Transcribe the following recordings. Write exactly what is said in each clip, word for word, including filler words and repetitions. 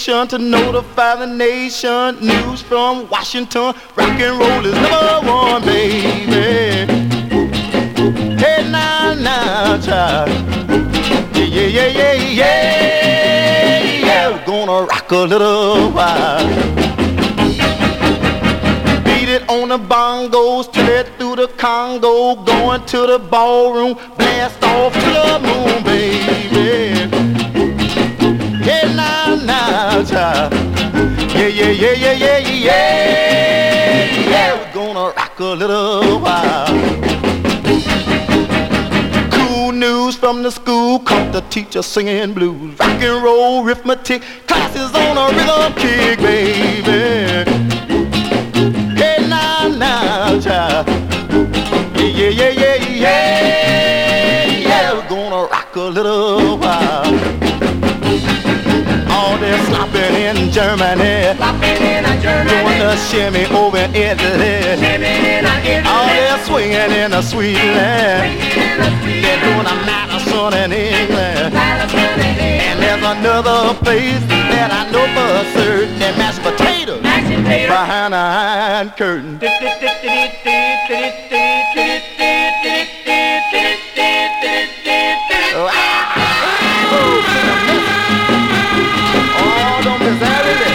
station to notify the nation. News from Washington, rock and roll is number one, baby. Hey, now, now, child. Yeah, yeah, yeah, yeah, yeah, yeah. We're gonna rock a little while. Beat it on the bongos till it through the Congo. Going to the ballroom, blast off to the moon, baby. Yeah, now, now, child. Yeah, yeah, yeah, yeah, yeah, yeah, yeah. We're gonna rock a little while. Cool news from the school, caught the teacher singing blues. Rock and roll arithmetic, classes on a rhythm kick, baby. Hey, now, now, child. Yeah, yeah, yeah, yeah, yeah, yeah. We're gonna rock a little while. All this slopping in Germany, Slopping in a Germany, doing the shimmy over in Italy, shimmy in a Italy, all this swinging in the Sweetland, swinging in a Sweetland, they're doing a Madison in England. Madison in England. And there's another place that I know for certain, that mashed potatoes Mashed potatoes. behind a iron curtain. Oh, ah, oh, oh, don't miss that, really.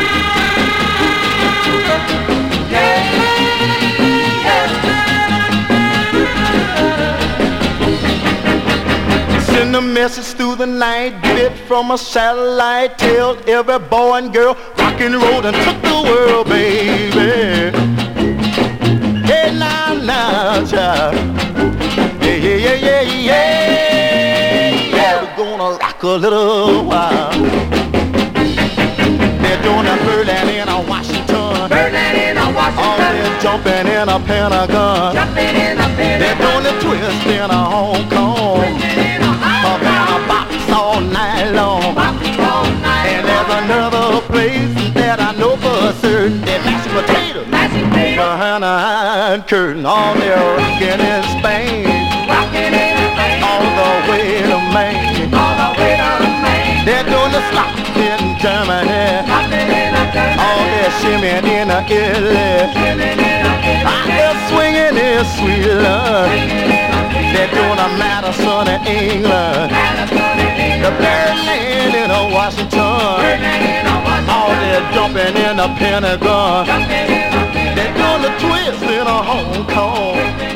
Send a message through the night, bit from a satellite, tell every boy and girl, rock and roll and took the world, baby. Hey, now, now, child. Yeah, yeah, yeah, yeah, yeah, yeah. We're gonna rock a little while. They're doing a Berlin in a Washington, Berlin in a all Washington, they're jumping in a Pentagon. jumping in a They're Pentagon, doing the twist in a Hong Kong, in a up in a box all night long. all night. And there's another place that I know for certain, that mashed potatoes Mashed potatoes, behind a iron curtain. All they're rocking in Spain, rocking in a Spain, all the way to Maine. all the way to Maine. They're doing the slop in Germany, Slopping in a Germany, all they're shimmying in a Italy, shimmy in a Italy, out there swinging in Sweetland. swinging in a They're doing a Madison in England, Madison in the England, Berlin in a Washington, Berlin in a all Washington, they're jumping in a Pentagon. jumping in a Pentagon, They're doing the twist in a Hong Kong.